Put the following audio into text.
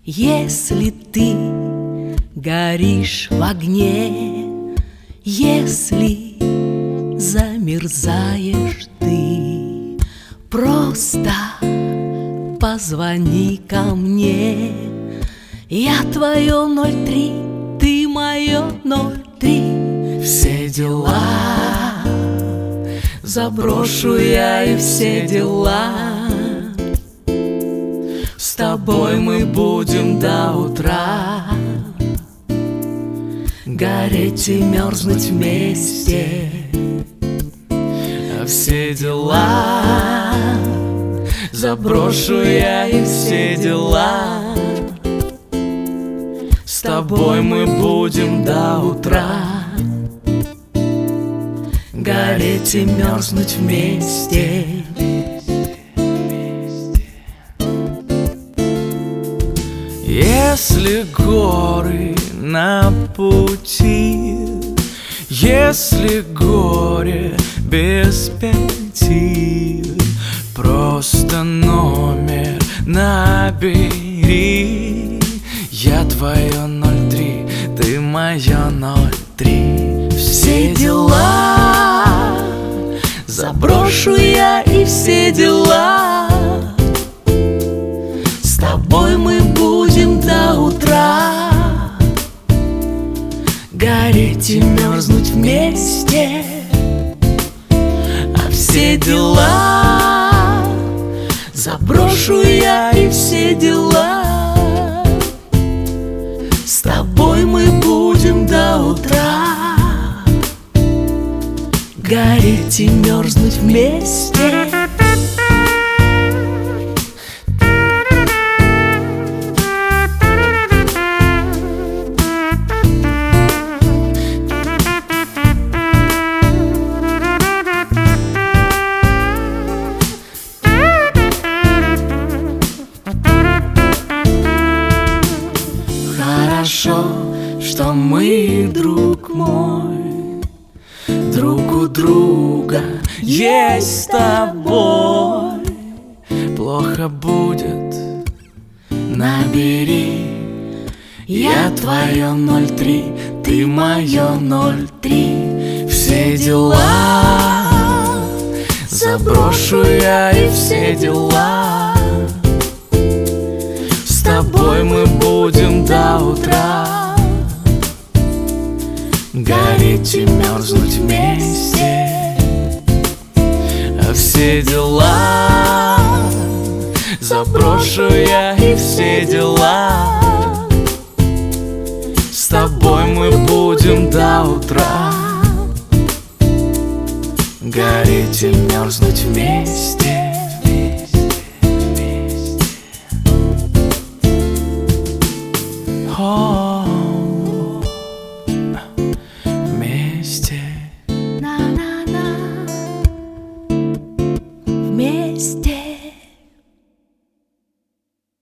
Если ты горишь в огне, если замерзаешь ты, просто позвони ко мне. Я твое 03, ты мое 03. Все дела заброшу я и все дела. С тобой мы будем до утра гореть и мерзнуть вместе. А все дела заброшу я и все дела. С тобой мы будем до утра гореть и мерзнуть вместе. Если горы на пути, если горе без 5, просто номер набери. Я твое 03, ты мое 03. Все дела заброшу я и все дела. С тобой мы будем до утра гореть и мерзнуть вместе. А все дела заброшу я и все дела. С тобой мы будем до утра гореть и мерзнуть вместе. Хорошо, что мы, друг мой, друг у друга есть с тобой. Плохо будет, набери. Я твое 03, ты мое 03. Все дела заброшу я и все дела. С тобой мы будем до утра гореть и мерзнуть вместе. А все дела заброшу я и все дела. С тобой мы будем до утра гореть и мерзнуть вместе.